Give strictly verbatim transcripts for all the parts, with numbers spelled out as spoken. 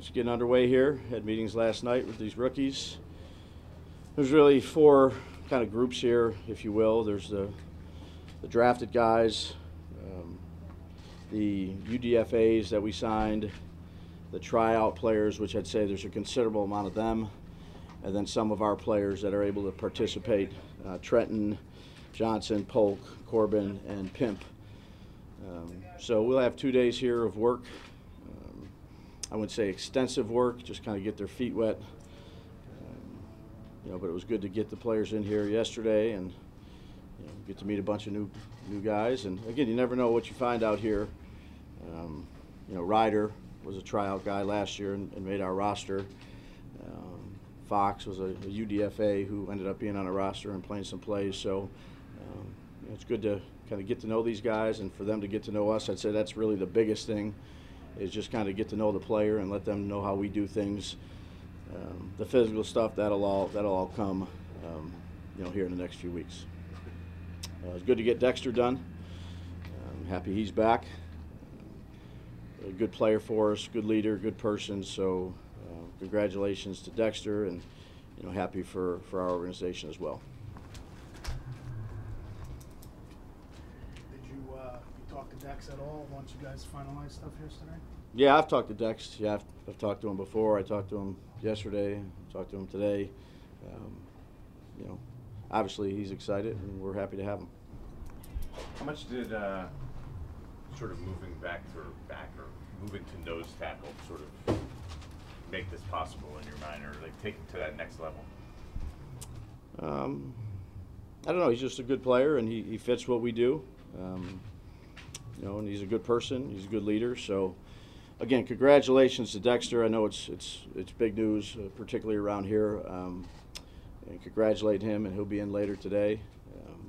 it's getting underway here. Had meetings last night with these rookies. There's really four kind of groups here, if you will. There's the, the drafted guys, um, the U D F As that we signed, the tryout players, which I'd say there's a considerable amount of them, and then some of our players that are able to participate, uh, Trenton, Johnson, Polk, Corbin, and Pimp. Um, so we'll have two days here of work. Um, I wouldn't say extensive work, just kind of get their feet wet. Um, you know, but it was good to get the players in here yesterday and you know, get to meet a bunch of new new guys. And again, you never know what you find out here. Um, you know, Ryder was a tryout guy last year and, and made our roster. Um, Fox was a, a U D F A who ended up being on a roster and playing some plays. So um, you know, it's good to kind of get to know these guys and for them to get to know us. I'd say that's really the biggest thing, is just kind of get to know the player and let them know how we do things. Um, the physical stuff, that'll all that'll all come, um, you know, here in the next few weeks. Uh, it's good to get Dexter done. I'm happy he's back. A good player for us, good leader, good person. So, uh, congratulations to Dexter, and you know, happy for for our organization as well. Talk to Dex at all once you guys finalize stuff yesterday? Yeah, I've talked to Dex. Yeah, I've, I've talked to him before. I talked to him yesterday. Talked to him today. Um, you know, obviously he's excited, and we're happy to have him. How much did uh, sort of moving back or back or moving to nose tackle sort of make this possible in your mind, or like take it to that next level? Um, I don't know. He's just a good player, and he, he fits what we do. Um, You know, and he's a good person. He's a good leader. So, again, congratulations to Dexter. I know it's it's it's big news, uh, particularly around here. Um, and congratulate him, and he'll be in later today. Um,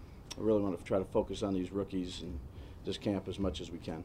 I really want to try to focus on these rookies and this camp as much as we can.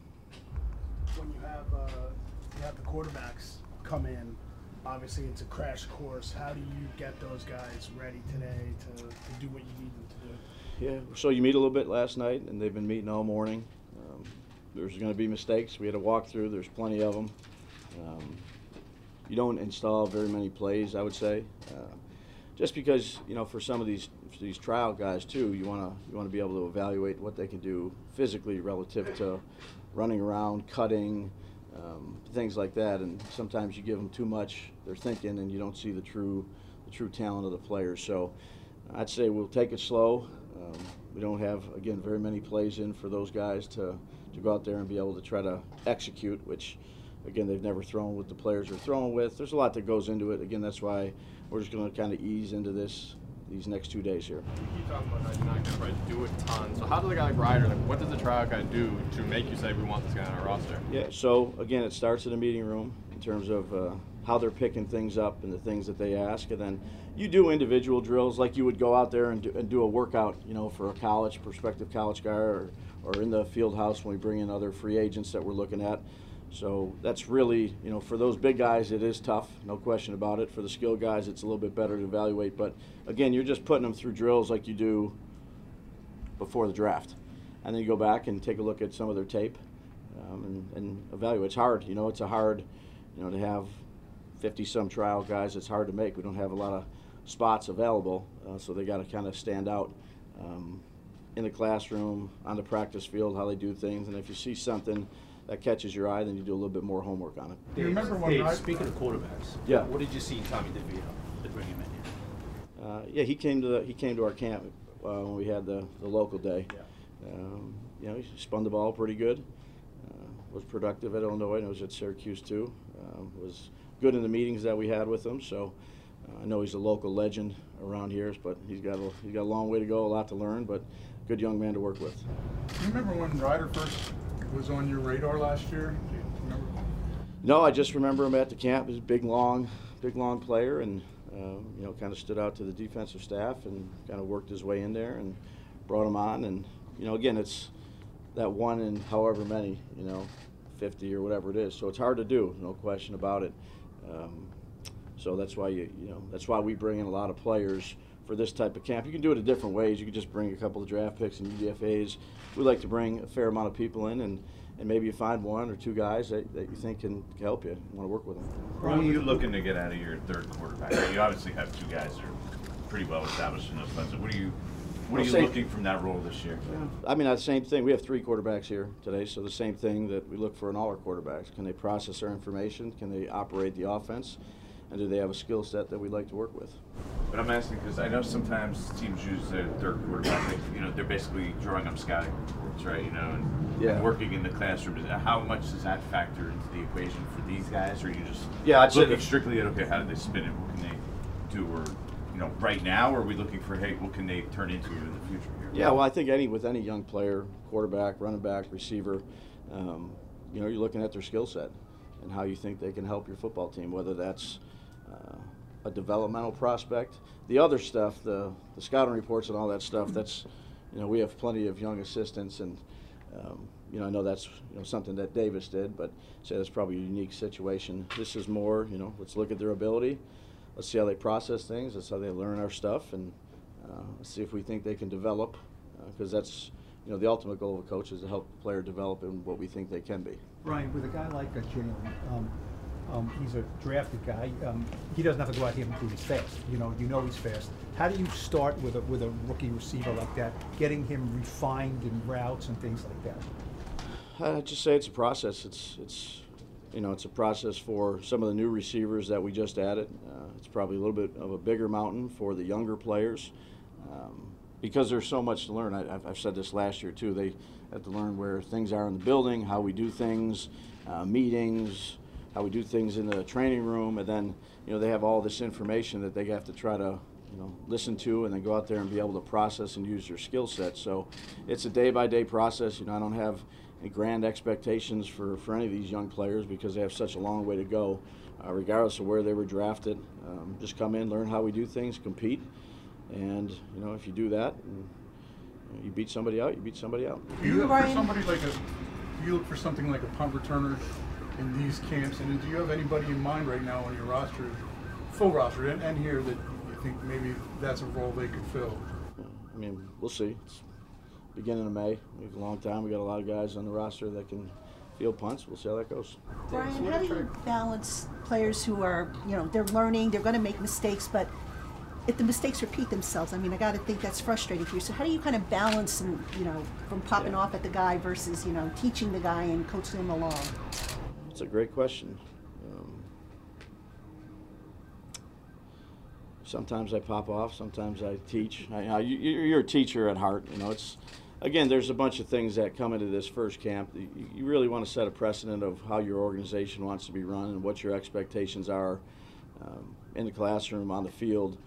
When you have uh, you have the quarterbacks come in, obviously it's a crash course. How do you get those guys ready today to, to do what you need them to do? Yeah, so you meet a little bit last night, and they've been meeting all morning. Um, there's going to be mistakes. We had a walkthrough. There's plenty of them. Um, you don't install very many plays, I would say, uh, just because you know for some of these for these trial guys too, you want to you want to be able to evaluate what they can do physically relative to running around, cutting, um, things like that. And sometimes you give them too much, they're thinking, and you don't see the true the true talent of the players. So I'd say we'll take it slow. Um, we don't have, again, very many plays in for those guys to, to go out there and be able to try to execute, which, again, they've never thrown with the players they're throwing with. There's a lot that goes into it. Again, that's why we're just going to kind of ease into this these next two days here. You keep talking about how you're not going to do a ton. So how does a guy like Ryder, like, what does the tryout guy do to make you say we want this guy on our roster? Yeah, so, again, it starts in the meeting room in terms of uh, how they're picking things up and the things that they ask. And then you do individual drills like you would go out there and do, and do a workout, you know, for a college, prospective college guy, or, or in the field house when we bring in other free agents that we're looking at. So that's really, you know, for those big guys, it is tough, no question about it. For the skilled guys, it's a little bit better to evaluate. But, again, you're just putting them through drills like you do before the draft. And then you go back and take a look at some of their tape um, and, and evaluate. It's hard, you know, it's a hard, you know, to have fifty-some trial guys. It's hard to make. We don't have a lot of spots available, uh, so they got to kind of stand out um, in the classroom, on the practice field, how they do things. And if you see something that catches your eye, then you do a little bit more homework on it. Dave, remember when Dave, I, speaking of quarterbacks, yeah, what did you see in Tommy DeVito to bring him in here? Uh, yeah, he came to the he came to our camp uh, when we had the, the local day. Yeah. Um, you know, he spun the ball pretty good. Uh, was productive at Illinois, and was at Syracuse too. Um, was good in the meetings that we had with him. So uh, I know he's a local legend around here, but he's got a, he's got a long way to go, a lot to learn, but good young man to work with. Do you remember when Ryder first was on your radar last year? Do you remember? No, I just remember him at the camp. He's a big, long, big, long player, and um, you know, kind of stood out to the defensive staff and kind of worked his way in there and brought him on. And you know, again, it's that one in however many, you know, fifty or whatever it is. So it's hard to do, no question about it. Um, so that's why you, you know, that's why we bring in a lot of players for this type of camp. You can do it in different ways. You can just bring a couple of draft picks and U D F As. We like to bring a fair amount of people in and and maybe you find one or two guys that, that you think can help you, you want to work with them. What are you looking to get out of your third quarterback? You obviously have two guys that are pretty well established in those spots. What are you, what are you Well, same- looking from that role this year? I mean, the same thing. We have three quarterbacks here today, so the same thing that we look for in all our quarterbacks. Can they process our information? Can they operate the offense? And do they have a skill set that we'd like to work with? But I'm asking because I know sometimes teams use their third quarterback. They, you know, they're basically drawing up scouting reports, right? You know, and, Yeah. and working in the classroom. How much does that factor into the equation for these guys, or are you just Yeah, I'd say looking that- strictly at okay, how do they spin it? What can they do? Or you know, right now, or are we looking for hey, what can they turn into in the future here? Yeah, well, I think any with any young player, quarterback, running back, receiver, um, you know, you're looking at their skill set and how you think they can help your football team, whether that's uh, a developmental prospect. The other stuff, the, the scouting reports and all that stuff, that's, you know, we have plenty of young assistants, and, um, you know, I know that's, you know, something that Davis did, but say that's probably a unique situation. This is more, you know, let's look at their ability. Let's see how they process things. Let's how they learn our stuff, and uh, let's see if we think they can develop, because uh, that's, you know, the ultimate goal of a coach is to help the player develop in what we think they can be. Ryan, with a guy like uh, Jalen, um, um, he's a drafted guy. Um, he doesn't have to go out here and prove he's fast. You know, you know he's fast. How do you start with a with a rookie receiver like that, getting him refined in routes and things like that? I'd just say it's a process. It's it's you know it's a process for some of the new receivers that we just added. Uh, it's probably a little bit of a bigger mountain for the younger players. Um, Because there's so much to learn. I, I've, I've said this last year too. They have to learn where things are in the building, how we do things, uh, meetings, how we do things in the training room, and then you know they have all this information that they have to try to you know listen to, and then go out there and be able to process and use their skill set. So it's a day-by-day process. You know, I don't have any grand expectations for for any of these young players because they have such a long way to go, uh, regardless of where they were drafted. Um, just come in, learn how we do things, compete. And, you know, if you do that, and, you know, you beat somebody out, you beat somebody out. Do you look for Ryan? somebody like a, do you look for something like a punt returner in these camps? And do you have anybody in mind right now on your roster, full roster, and, and here that you think maybe that's a role they could fill? You know, I mean, we'll see. It's beginning of May. We have a long time. We got a lot of guys on the roster that can field punts. We'll see how that goes. Brian, how do you balance players who are, you know, they're learning, they're going to make mistakes, but if the mistakes repeat themselves, I mean, I got to think that's frustrating for you. So how do you kind of balance, and you know, from popping Yeah. off at the guy versus, you know, teaching the guy and coaching him along? It's a great question. Um, sometimes I pop off. Sometimes I teach. I, I, you, you're a teacher at heart. You know, it's again. There's a bunch of things that come into this first camp. You, you really want to set a precedent of how your organization wants to be run and what your expectations are um, in the classroom, on the field.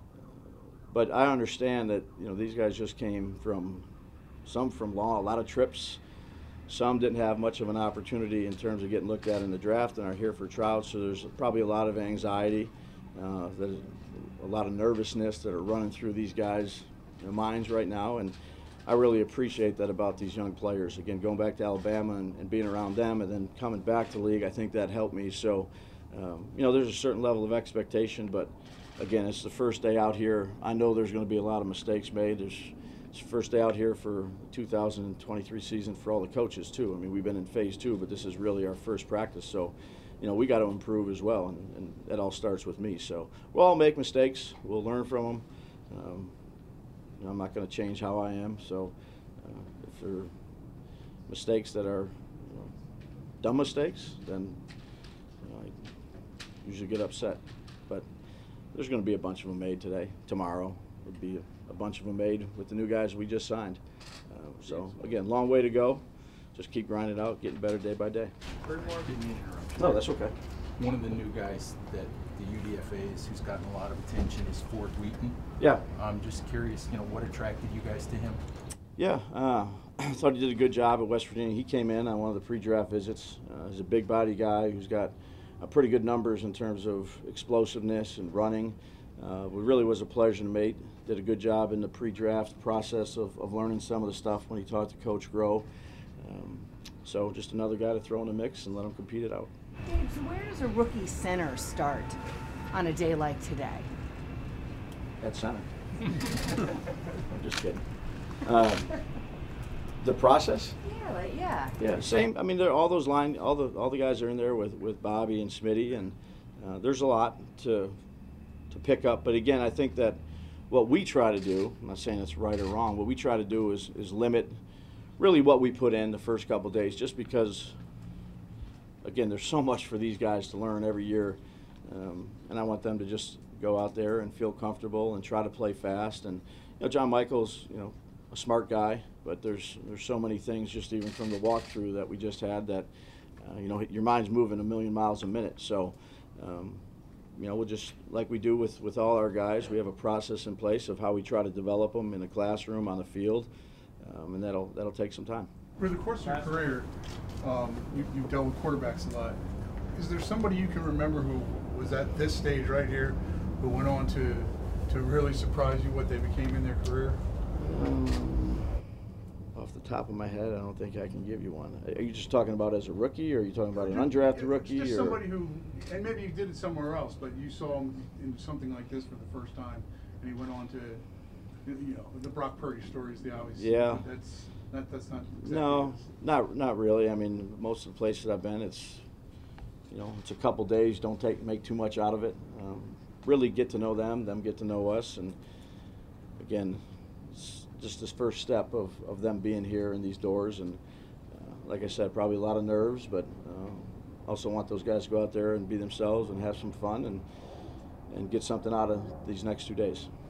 But I understand that you know these guys just came from some from law, a lot of trips. Some didn't have much of an opportunity in terms of getting looked at in the draft and are here for trials. So there's probably a lot of anxiety, uh, there's a lot of nervousness that are running through these guys' you know, minds right now. And I really appreciate that about these young players. Again, going back to Alabama and, and being around them, and then coming back to the league, I think that helped me. So um, you know, there's a certain level of expectation, but again, it's the first day out here. I know there's going to be a lot of mistakes made. There's, it's the first day out here for the two thousand twenty-three season for all the coaches, too. I mean, we've been in phase two, but this is really our first practice. So, you know, we got to improve as well, and, and that all starts with me. So we'll all make mistakes. We'll learn from them. Um, you know, I'm not going to change how I am. So uh, if there are mistakes that are you know, dumb mistakes, then you know, I usually get upset. But there's going to be a bunch of them made today. Tomorrow would be a, a bunch of them made with the new guys we just signed. Uh, so, again, long way to go. Just keep grinding out, getting better day by day. Didn't mean to interrupt you. No, that's okay. One of the new guys that the U D F As who's gotten a lot of attention is Ford Wheaton. Yeah. I'm just curious, you know, what attracted you guys to him? Yeah, uh, I thought he did a good job at West Virginia. He came in on one of the pre-draft visits. Uh, he's a big body guy who's got uh, pretty good numbers in terms of explosiveness and running. Uh, it really was a pleasure to meet. Did a good job in the pre-draft process of, of learning some of the stuff when he talked to Coach Groh. Um, so just another guy to throw in the mix and let him compete it out. Dave, so where does a rookie center start on a day like today? At center. I'm just kidding. Um, The process? Yeah, like, yeah. Yeah, same. I mean, they're, all those line, all the all the guys are in there with, with Bobby and Smitty, and uh, there's a lot to to pick up. But again, I think that what we try to do, I'm not saying it's right or wrong, what we try to do is is limit really what we put in the first couple of days, just because, again, there's so much for these guys to learn every year, um, and I want them to just go out there and feel comfortable and try to play fast. And you know, John Michael's, you know, a smart guy, but there's there's so many things just even from the walkthrough that we just had that, uh, you know, your mind's moving a million miles a minute. So, um, you know, we'll just, like we do with, with all our guys, we have a process in place of how we try to develop them in the classroom, on the field, um, and that'll that'll take some time. For the course of your career, um, you, you've dealt with quarterbacks a lot. Is there somebody you can remember who was at this stage right here, who went on to to really surprise you what they became in their career? Um, off the top of my head, I don't think I can give you one. Are you just talking about as a rookie, or are you talking about an undrafted rookie? Just or? somebody who, and maybe you did it somewhere else, but you saw him in something like this for the first time, and he went on to, you know, the Brock Purdy story is the obvious. Yeah. That's that, that's not. Exactly No, this. not not really. I mean, most of the places I've been, it's, you know, it's a couple days. Don't take make too much out of it. Um, really get to know them, them get to know us, and again, it's just this first step of, of them being here in these doors. And uh, like I said, probably a lot of nerves, but uh, also want those guys to go out there and be themselves and have some fun and and get something out of these next two days.